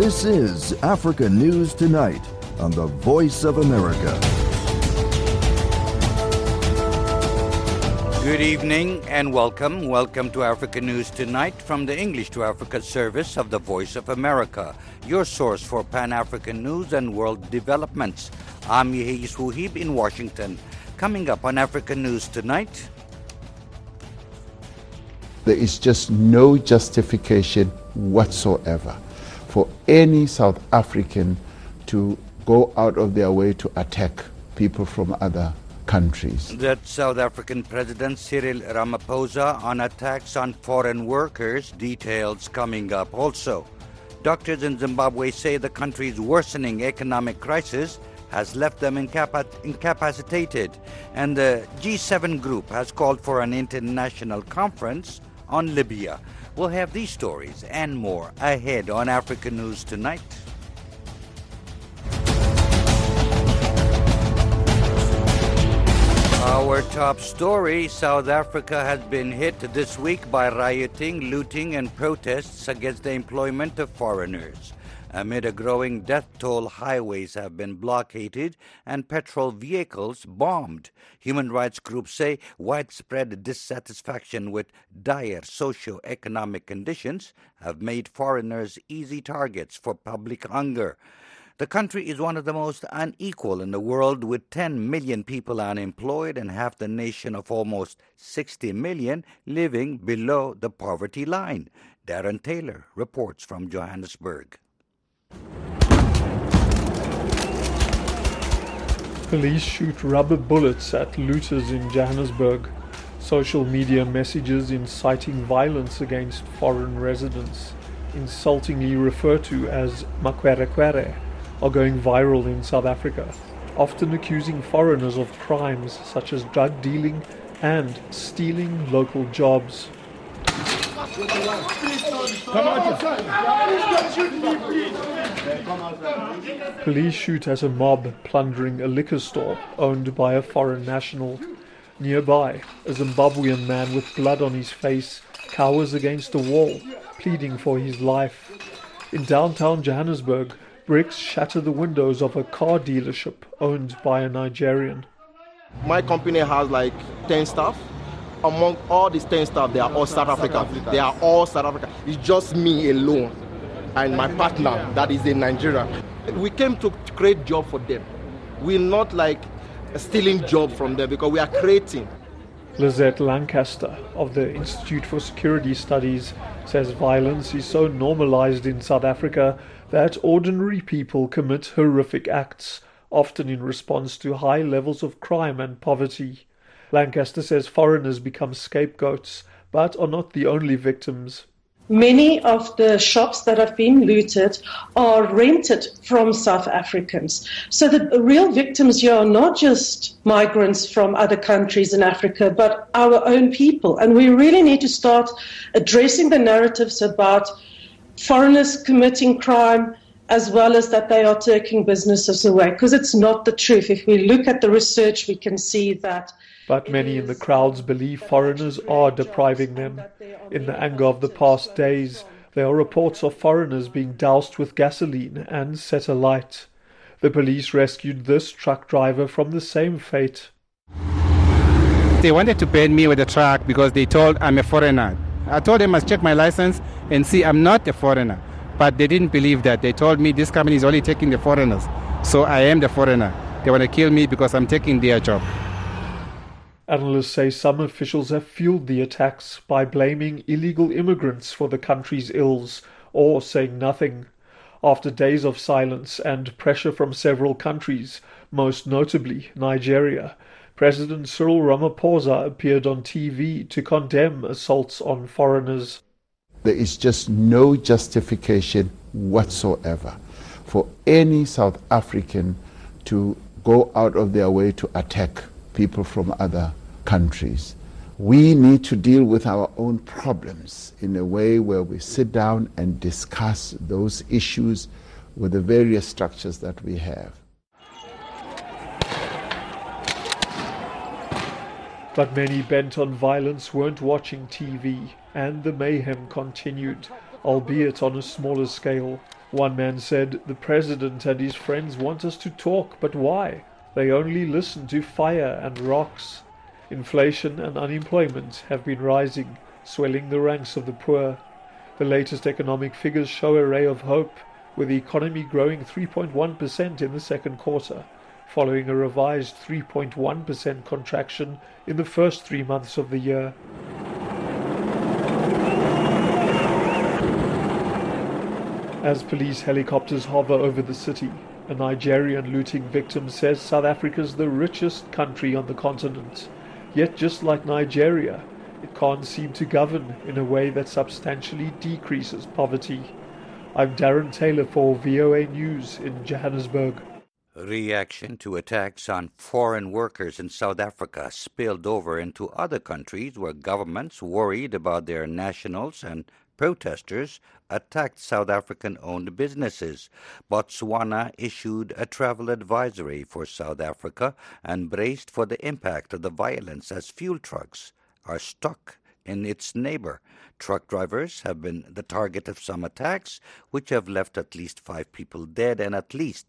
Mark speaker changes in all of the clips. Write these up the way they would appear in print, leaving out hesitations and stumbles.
Speaker 1: This is Africa News Tonight on the Voice of America.
Speaker 2: Good evening and welcome. Welcome to Africa News Tonight from the English to Africa service of the Voice of America, your source for Pan-African news and world developments. I'm Yehis Wuhib in Washington. Coming up on Africa News Tonight.
Speaker 3: There is just no justification whatsoever for any South African to go out of their way to attack people from other countries.
Speaker 2: That's South African President Cyril Ramaphosa on attacks on foreign workers. Details coming up also. Doctors in Zimbabwe say the country's worsening economic crisis has left them incapacitated, and the G7 group has called for an international conference on Libya. We'll have these stories and more ahead on Africa News Tonight. Our top story: South Africa has been hit this week by rioting, looting, and protests against the employment of foreigners. Amid a growing death toll, highways have been blockaded and petrol vehicles bombed. Human rights groups say widespread dissatisfaction with dire socio-economic conditions have made foreigners easy targets for public hunger. The country is one of the most unequal in the world, with 10 million people unemployed and half the nation of almost 60 million living below the poverty line. Darren Taylor reports from Johannesburg.
Speaker 4: Police shoot rubber bullets at looters in Johannesburg. Social media messages inciting violence against foreign residents, insultingly referred to as makwerekwere, are going viral in South Africa, often accusing foreigners of crimes such as drug dealing and stealing local jobs. Police shoot at a mob plundering a liquor store owned by a foreign national. Nearby, a Zimbabwean man with blood on his face cowers against a wall, pleading for his life. In downtown Johannesburg, bricks shatter the windows of a car dealership owned by a Nigerian.
Speaker 5: My company has like 10 staff. Among all these 10 staff, they are all South African. They are all South African. It's just me alone and my partner that is in Nigeria. We came to create job for them. We're not like stealing job from them because we are creating.
Speaker 4: Lizette Lancaster of the Institute for Security Studies says violence is so normalized in South Africa that ordinary people commit horrific acts, often in response to high levels of crime and poverty. Lancaster says foreigners become scapegoats, but are not the only victims.
Speaker 6: Many of the shops that have been looted are rented from South Africans. So the real victims here are not just migrants from other countries in Africa, but our own people. And we really need to start addressing the narratives about foreigners committing crime, as well as that they are taking businesses away, because it's not the truth. If we look at the research, we can see that.
Speaker 4: But many in the crowds believe foreigners are depriving them. In the anger of the past days, there are reports of foreigners being doused with gasoline and set alight. The police rescued this truck driver from the same fate.
Speaker 7: They wanted to ban me with the truck because they told I'm a foreigner. I told them I must check my license and see I'm not a foreigner. But they didn't believe that. They told me this company is only taking the foreigners. So I am the foreigner. They want to kill me because I'm taking their job.
Speaker 4: Analysts say some officials have fueled the attacks by blaming illegal immigrants for the country's ills, or saying nothing. After days of silence and pressure from several countries, most notably Nigeria, President Cyril Ramaphosa appeared on TV to condemn assaults on foreigners.
Speaker 3: There is just no justification whatsoever for any South African to go out of their way to attack people from other countries. We need to deal with our own problems in a way where we sit down and discuss those issues with the various structures that we have.
Speaker 4: But many bent on violence weren't watching TV, and the mayhem continued. albeit on a smaller scale. One man said, "The president and his friends want us to talk, but why? They only listen to fire and rocks." Inflation and unemployment have been rising, swelling the ranks of the poor. The latest economic figures show a ray of hope, with the economy growing 3.1% in the second quarter, following a revised 3.1% contraction in the first 3 months of the year. As police helicopters hover over the city, a Nigerian looting victim says South Africa's the richest country on the continent. Yet just like Nigeria, it can't seem to govern in a way that substantially decreases poverty. I'm Darren Taylor for VOA News in Johannesburg.
Speaker 2: Reaction to attacks on foreign workers in South Africa spilled over into other countries where governments worried about their nationals and protesters attacked South African-owned businesses. Botswana issued a travel advisory for South Africa and braced for the impact of the violence as fuel trucks are stuck in its neighbor. Truck drivers have been the target of some attacks, which have left at least 5 people dead and at least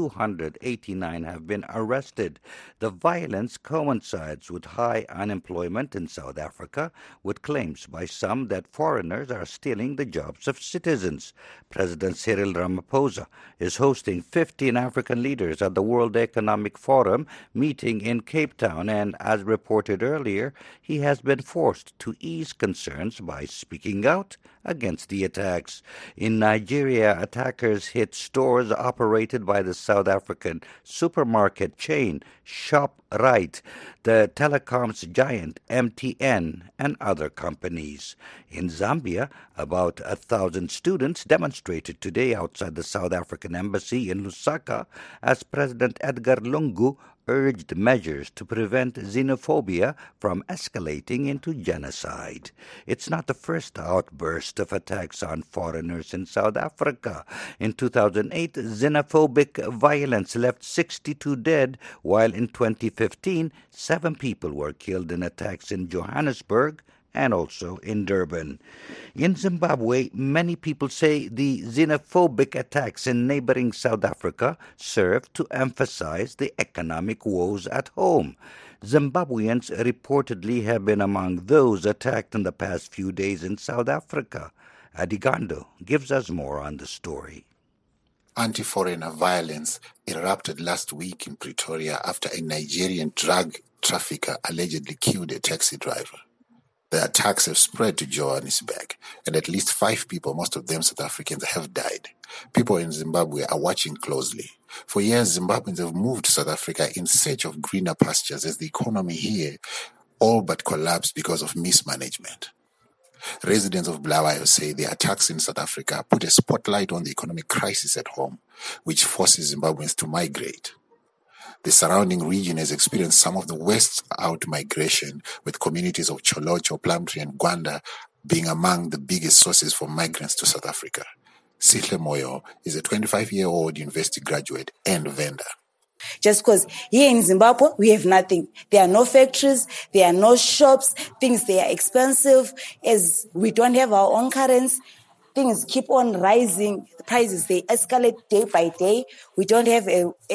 Speaker 2: 289 have been arrested. The violence coincides with high unemployment in South Africa, with claims by some that foreigners are stealing the jobs of citizens. President Cyril Ramaphosa is hosting 15 African leaders at the World Economic Forum meeting in Cape Town, and as reported earlier, he has been forced to ease concerns by speaking out against the attacks. In Nigeria, attackers hit stores operated by the South African supermarket chain ShopRite, the telecoms giant MTN, and other companies. In Zambia, about 1,000 students demonstrated today outside the South African embassy in Lusaka as President Edgar Lungu urged measures to prevent xenophobia from escalating into genocide. It's not the first outburst of attacks on foreigners in South Africa. In 2008, xenophobic violence left 62 dead, while in 2015, 7 people were killed in attacks in Johannesburg and also in Durban. In Zimbabwe, many people say the xenophobic attacks in neighboring South Africa serve to emphasize the economic woes at home. Zimbabweans reportedly have been among those attacked in the past few days in South Africa. Adigando gives us more on the story.
Speaker 8: Anti-foreigner violence erupted last week in Pretoria after a Nigerian drug trafficker allegedly killed a taxi driver. The attacks have spread to Johannesburg, and at least 5 people, most of them South Africans, have died. People in Zimbabwe are watching closely. For years, Zimbabweans have moved to South Africa in search of greener pastures as the economy here all but collapsed because of mismanagement. Residents of Bulawayo say the attacks in South Africa put a spotlight on the economic crisis at home, which forces Zimbabweans to migrate. The surrounding region has experienced some of the worst out-migration, with communities of Cholocho, Plumtree and Gwanda being among the biggest sources for migrants to South Africa. Sihle Moyo is a 25-year-old university graduate and vendor.
Speaker 9: Just because here in Zimbabwe, we have nothing. There are no factories, there are no shops, things, they are expensive, as we don't have our own currency. Things keep on rising, the prices, they escalate day by day. We don't have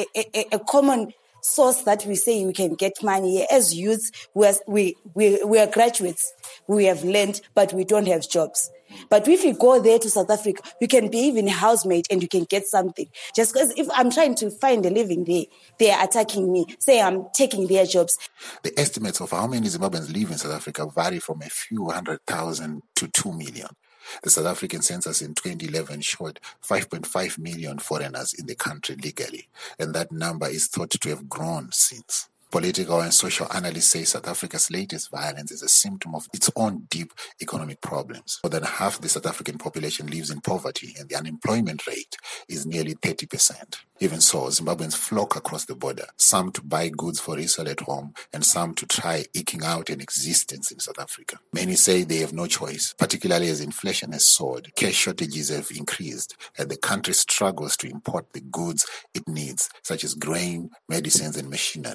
Speaker 9: a common source that we say we can get money. As youths, we are graduates, we have learned, but we don't have jobs. But if you go there to South Africa, you can be even a housemate and you can get something. Just because if I'm trying to find a living there, they are attacking me, say I'm taking their jobs.
Speaker 8: The estimates of how many Zimbabweans live in South Africa vary from a few 100,000 to 2 million. The South African census in 2011 showed 5.5 million foreigners in the country legally, and that number is thought to have grown since. Political and social analysts say South Africa's latest violence is a symptom of its own deep economic problems. More than half the South African population lives in poverty, and the unemployment rate is nearly 30%. Even so, Zimbabweans flock across the border, some to buy goods for resale at home, and some to try eking out an existence in South Africa. Many say they have no choice, particularly as inflation has soared, cash shortages have increased, and the country struggles to import the goods it needs, such as grain, medicines, and machinery. Moyo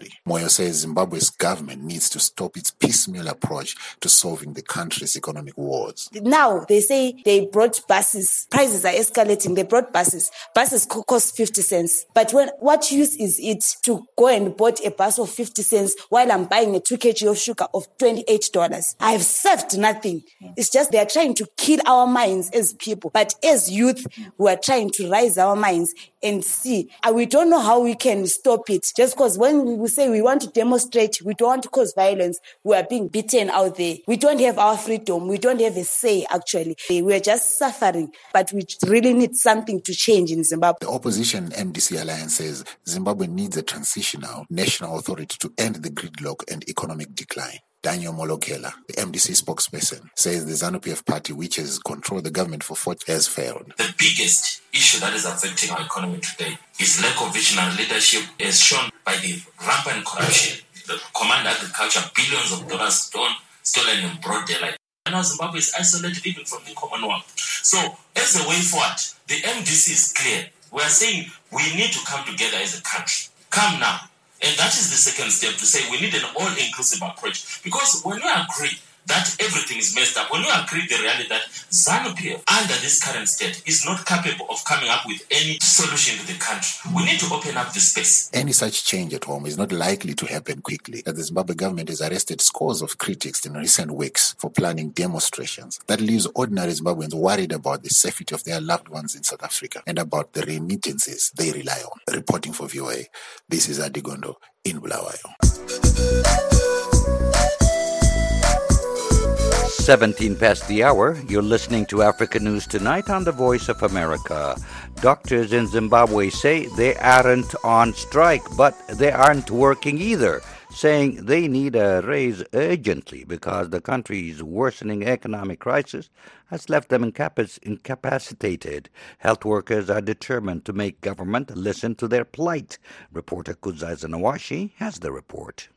Speaker 8: Adingono says Zimbabwe's government needs to stop its piecemeal approach to solving the country's economic woes.
Speaker 9: Now they say they brought buses. Prices are escalating. They brought buses. Buses cost 50 cents. But what use is it to go and bought a bus of 50 cents while I'm buying a 2 kg of sugar of $28? I've saved nothing. It's just they are trying to kill our minds as people. But as youth, we are trying to raise our minds and see. We don't know how we can stop it. Just because when we say we want to demonstrate, we don't want to cause violence, we are being beaten out there. We don't have our freedom. We don't have a say, actually. We are just suffering. But we really need something to change in Zimbabwe.
Speaker 8: The opposition MDC Alliance says Zimbabwe needs a transitional national authority to end the gridlock and economic decline. Daniel Molokela, the MDC spokesperson, says the ZANU-PF party, which has controlled the government for 40 years, failed.
Speaker 10: The biggest issue that is affecting our economy today is lack of visionary leadership, as shown by the rampant corruption. The Command Agriculture, billions of dollars stolen in broad daylight. And now Zimbabwe is isolated even from the Commonwealth. So, as a way forward, the MDC is clear. We are saying we need to come together as a country. Come now. And that is the second step, to say we need an all-inclusive approach. Because when we agree that everything is messed up, when we agree the reality that ZANU-PF, under this current state, is not capable of coming up with any solution to the country, we need to open up the space.
Speaker 8: Any such change at home is not likely to happen quickly, as the Zimbabwe government has arrested scores of critics in recent weeks for planning demonstrations. That leaves ordinary Zimbabweans worried about the safety of their loved ones in South Africa and about the remittances they rely on. Reporting for VOA, this is Adigondo in Bulawayo.
Speaker 2: 17 past the hour. You're listening to Africa News Tonight on the Voice of America. Doctors in Zimbabwe say they aren't on strike, but they aren't working either, saying they need a raise urgently because the country's worsening economic crisis has left them incapacitated. Health workers are determined to make government listen to their plight. Reporter Kuzaisa Nawashi has the report.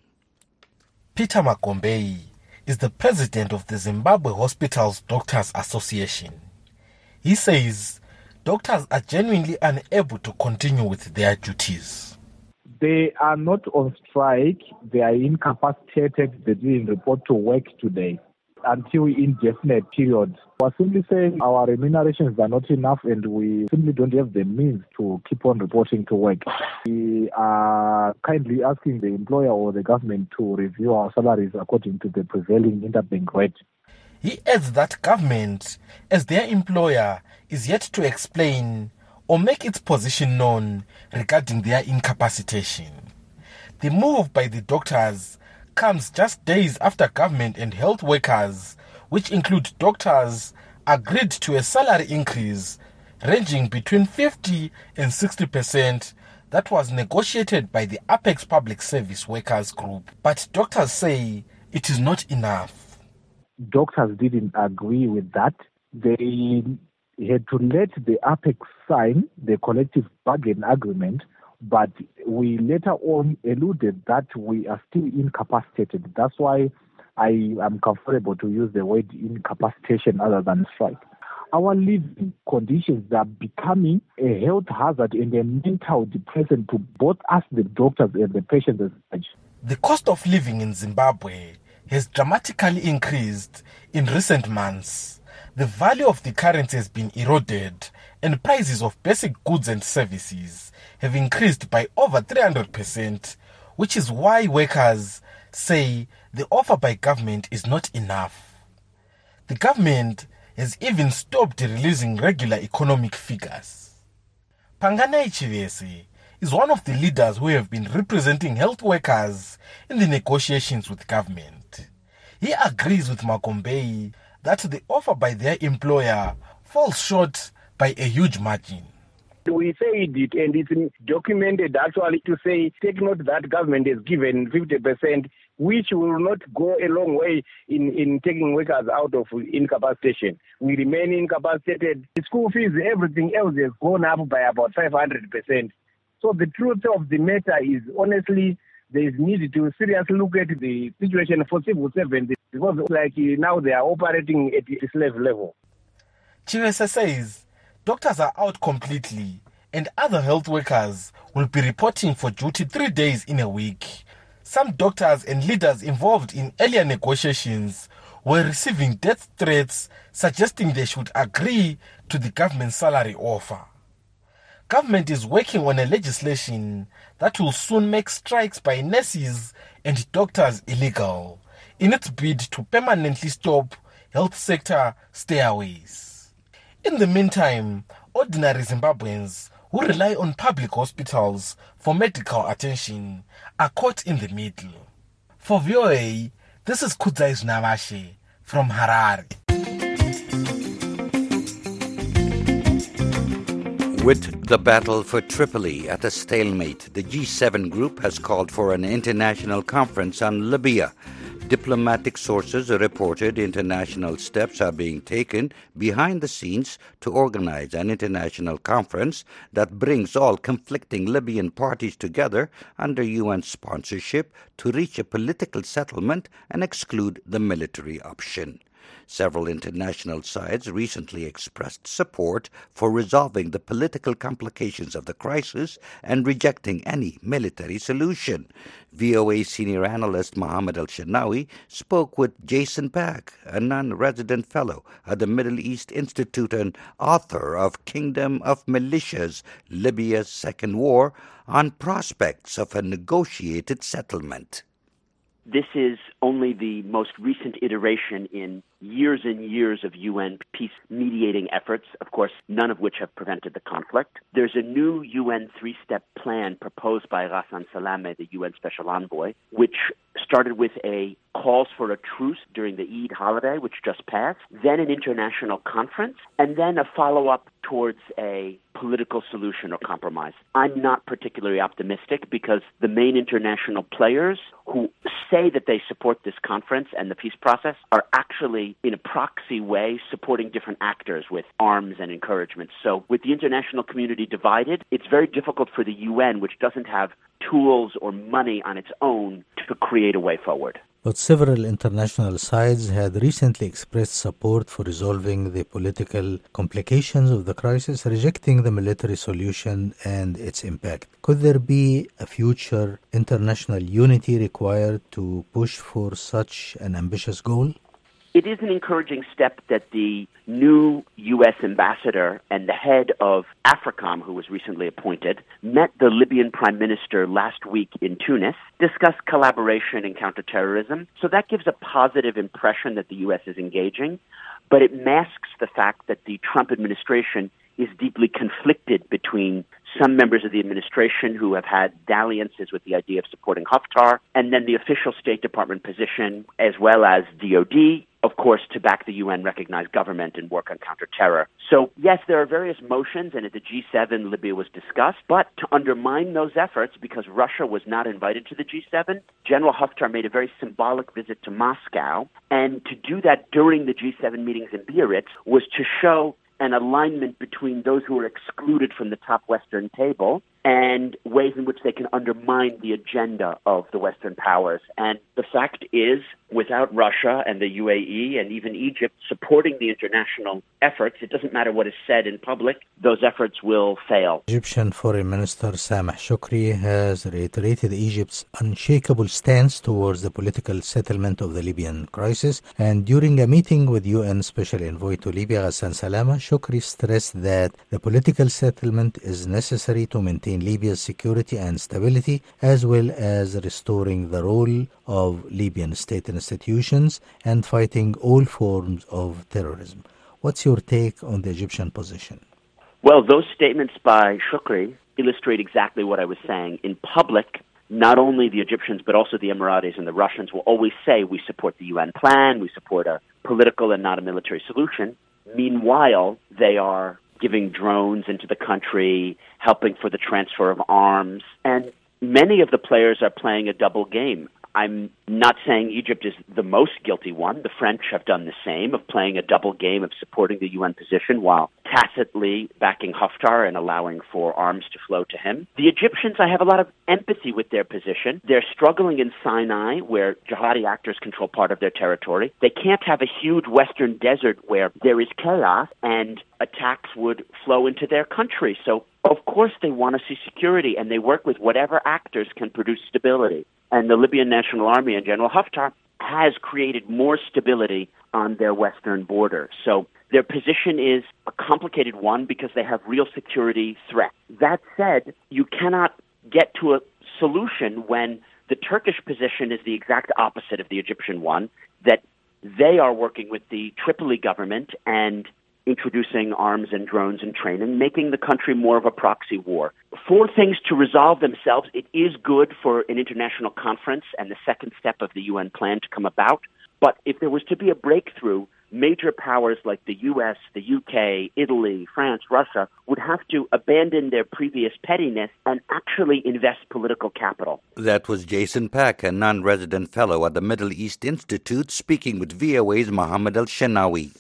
Speaker 11: Peter Magombei is the president of the Zimbabwe Hospitals Doctors Association. He says doctors are genuinely unable to continue with their duties.
Speaker 12: They are not on strike. They are incapacitated. They didn't report to work today until indefinite period. We're simply saying our remunerations are not enough and we simply don't have the means to keep on reporting to work. We are kindly asking the employer or the government to review our salaries according to the prevailing interbank rate.
Speaker 11: He adds that government, as their employer, is yet to explain or make its position known regarding their incapacitation. The move by the doctors comes just days after government and health workers, which include doctors, agreed to a salary increase ranging between 50 and 60% that was negotiated by the Apex Public Service Workers Group. But doctors say it is not enough.
Speaker 12: Doctors didn't agree with that. They had to let the Apex sign the collective bargain agreement, but we later on alluded that we are still incapacitated. That's why I am comfortable to use the word incapacitation other than strike. Our living conditions are becoming a health hazard and a mental depression to both us, the doctors, and the patients as such.
Speaker 11: The cost of living in Zimbabwe has dramatically increased in recent months. The value of the currency has been eroded and prices of basic goods and services have increased by over 300%, which is why workers say the offer by government is not enough. The government has even stopped releasing regular economic figures. Panganai Chivese is one of the leaders who have been representing health workers in the negotiations with government. He agrees with Magombei that the offer by their employer falls short by a huge margin.
Speaker 13: We said it, and it's documented actually to say, take note that government has given 50%, which will not go a long way in taking workers out of incapacitation. We remain incapacitated. The school fees, everything else has gone up by about 500%. So the truth of the matter is, honestly, there is need to seriously look at the situation for civil servants, because now they are operating at a slave level.
Speaker 11: Chivese says doctors are out completely and other health workers will be reporting for duty 3 days in a week. Some doctors and leaders involved in earlier negotiations were receiving death threats suggesting they should agree to the government salary offer. Government is working on a legislation that will soon make strikes by nurses and doctors illegal in its bid to permanently stop health sector stayaways. In the meantime, ordinary Zimbabweans who rely on public hospitals for medical attention are caught in the middle. For VOA, this is Kudzai Znavashe from Harare.
Speaker 2: With the battle for Tripoli at a stalemate, the G7 group has called for an international conference on Libya. Diplomatic sources reported international steps are being taken behind the scenes to organize an international conference that brings all conflicting Libyan parties together under UN sponsorship to reach a political settlement and exclude the military option. Several international sides recently expressed support for resolving the political complications of the crisis and rejecting any military solution. VOA senior analyst Mohammed Al-Shanawi spoke with Jason Pack, a non-resident fellow at the Middle East Institute and author of Kingdom of Militias, Libya's Second War, on prospects of a negotiated settlement.
Speaker 14: This is only the most recent iteration in years and years of UN peace-mediating efforts, of course, none of which have prevented the conflict. There's a new UN three-step plan proposed by Ghassan Salameh, the UN Special Envoy, which started with a calls for a truce during the Eid holiday, which just passed, then an international conference, and then a follow-up towards a political solution or compromise. I'm not particularly optimistic because the main international players who say that they support this conference and the peace process are actually, in a proxy way, supporting different actors with arms and encouragement. So with the international community divided, it's very difficult for the UN, which doesn't have tools or money on its own, to create a way forward.
Speaker 15: But several international sides had recently expressed support for resolving the political complications of the crisis, rejecting the military solution and its impact. Could there be a future international unity required to push for such an ambitious goal?
Speaker 14: It is an encouraging step that the new U.S. ambassador and the head of AFRICOM, who was recently appointed, met the Libyan prime minister last week in Tunis, discussed collaboration in counterterrorism. So that gives a positive impression that the U.S. is engaging, but it masks the fact that the Trump administration is deeply conflicted between some members of the administration who have had dalliances with the idea of supporting Haftar, and then the official State Department position, as well as DOD, of course, to back the UN-recognized government and work on counterterror. So, yes, there are various motions, and at the G7, Libya was discussed, but to undermine those efforts, because Russia was not invited to the G7, General Haftar made a very symbolic visit to Moscow, and to do that during the G7 meetings in Biarritz was to show an alignment between those who are excluded from the top Western table and ways in which they can undermine the agenda of the Western powers. And the fact is, without Russia and the UAE and even Egypt supporting the international efforts, it doesn't matter what is said in public, those efforts will fail.
Speaker 15: Egyptian Foreign Minister Sameh Shoukry has reiterated Egypt's unshakable stance towards the political settlement of the Libyan crisis. And during a meeting with UN Special Envoy to Libya, Ghassan Salameh, Shoukry stressed that the political settlement is necessary to maintain Libya's security and stability, as well as restoring the role of Libyan state institutions and fighting all forms of terrorism. What's your take on the Egyptian position?
Speaker 14: Well, those statements by Shoukry illustrate exactly what I was saying. In public, not only the Egyptians, but also the Emiratis and the Russians will always say we support the UN plan, we support a political and not a military solution. Meanwhile, they are giving drones into the country, helping for the transfer of arms, and many of the players are playing a double game. I'm not saying Egypt is the most guilty one. The French have done the same, of playing a double game of supporting the UN position while tacitly backing Haftar and allowing for arms to flow to him. The Egyptians, I have a lot of empathy with their position. They're struggling in Sinai, where jihadi actors control part of their territory. They can't have a huge western desert where there is chaos and attacks would flow into their country. So Of course they want to see security, and they work with whatever actors can produce stability. And the Libyan National Army and General Haftar has created more stability on their western border. So their position is a complicated one because they have real security threats. That said, you cannot get to a solution when the Turkish position is the exact opposite of the Egyptian one, that they are working with the Tripoli government and introducing arms and drones and training, making the country more of a proxy war. For things to resolve themselves, it is good for an international conference and the second step of the UN plan to come about. But if there was to be a breakthrough, major powers like the US, the UK, Italy, France, Russia would have to abandon their previous pettiness and actually invest political capital.
Speaker 2: That was Jason Pack, a non-resident fellow at the Middle East Institute, speaking with VOA's Mohammed El-Shenawi.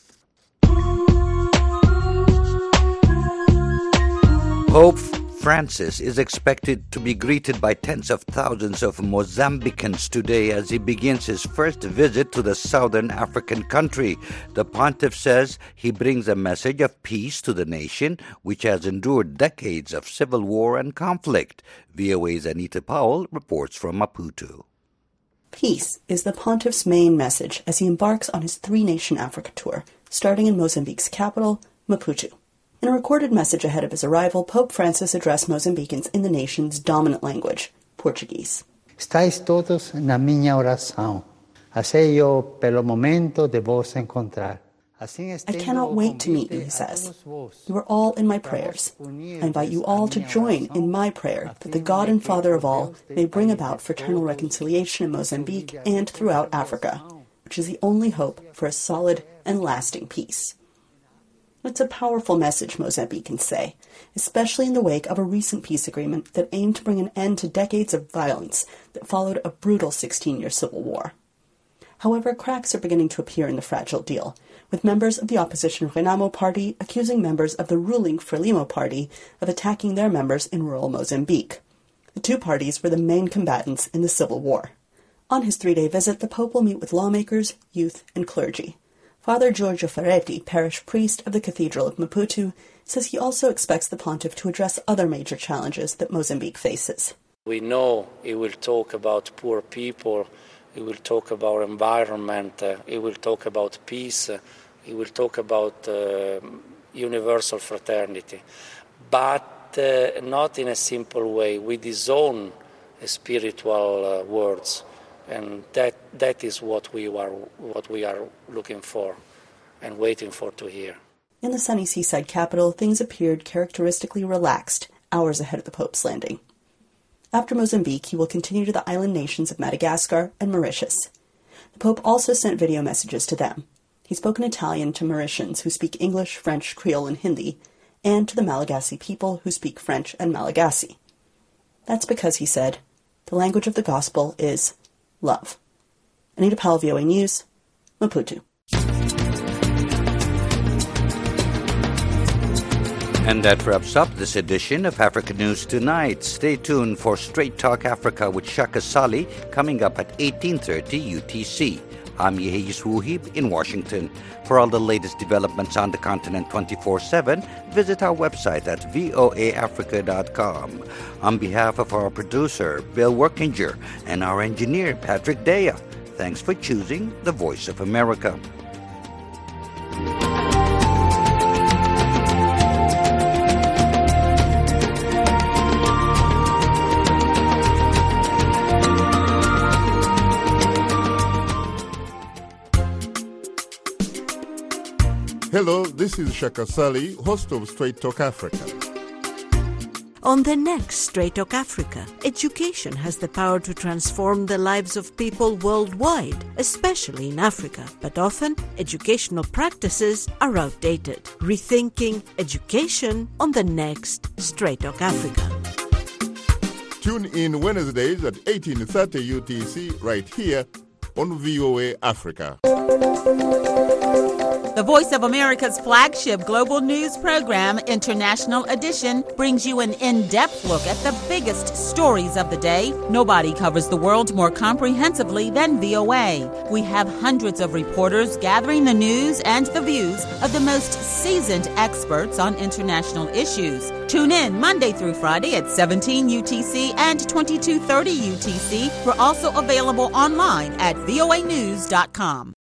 Speaker 2: Pope Francis is expected to be greeted by tens of thousands of Mozambicans today as he begins his first visit to the southern African country. The pontiff says he brings a message of peace to the nation, which has endured decades of civil war and conflict. VOA's Anita Powell reports from Maputo.
Speaker 16: Peace is the pontiff's main message as he embarks on his three-nation Africa tour, starting in Mozambique's capital, Maputo. In a recorded message ahead of his arrival, Pope Francis addressed Mozambicans in the nation's dominant language, Portuguese.
Speaker 17: Estáis todos na minha oração. Assim eu, pelo momento, de vos encontrar.
Speaker 16: I cannot wait to meet you, he says. You are all in my prayers. I invite you all to join in my prayer that the God and Father of all may bring about fraternal reconciliation in Mozambique and throughout Africa, which is the only hope for a solid and lasting peace. It's a powerful message, Mozambicans say, especially in the wake of a recent peace agreement that aimed to bring an end to decades of violence that followed a brutal 16-year civil war. However, cracks are beginning to appear in the fragile deal, with members of the opposition Renamo party accusing members of the ruling Frelimo party of attacking their members in rural Mozambique. The two parties were the main combatants in the civil war. On his 3-day visit, the Pope will meet with lawmakers, youth, and clergy. Father Giorgio Ferretti, parish priest of the Cathedral of Maputo, says he also expects the pontiff to address other major challenges that Mozambique faces.
Speaker 18: We know he will talk about poor people, he will talk about environment, he will talk about peace, he will talk about universal fraternity, but not in a simple way, with his own spiritual words. And that is what we are looking for and waiting for to hear.
Speaker 16: In the sunny seaside capital, things appeared characteristically relaxed hours ahead of the Pope's landing. After Mozambique, he will continue to the island nations of Madagascar and Mauritius. The Pope also sent video messages to them. He spoke in Italian to Mauritians who speak English, French, Creole, and Hindi, and to the Malagasy people who speak French and Malagasy. That's because, he said, the language of the gospel is love. Anita Powell, VOA News, Maputo.
Speaker 2: And that wraps up this edition of Africa News Tonight. Stay tuned for Straight Talk Africa with Shaka Sali coming up at 18:30 UTC. I'm Yehis Wuhib in Washington. For all the latest developments on the continent 24/7, visit our website at voaafrica.com. On behalf of our producer, Bill Workinger, and our engineer, Patrick Dea, thanks for choosing the Voice of America.
Speaker 19: Hello, this is Shaka Sali, host of Straight Talk Africa.
Speaker 20: On the next Straight Talk Africa, education has the power to transform the lives of people worldwide, especially in Africa. But often, educational practices are outdated. Rethinking education on the next Straight Talk Africa.
Speaker 19: Tune in Wednesdays at 18:30 UTC right here on VOA Africa.
Speaker 21: The Voice of America's flagship global news program, International Edition, brings you an in-depth look at the biggest stories of the day. Nobody covers the world more comprehensively than VOA. We have hundreds of reporters gathering the news and the views of the most seasoned experts on international issues. Tune in Monday through Friday at 17 UTC and 22:30 UTC. We're also available online at voanews.com.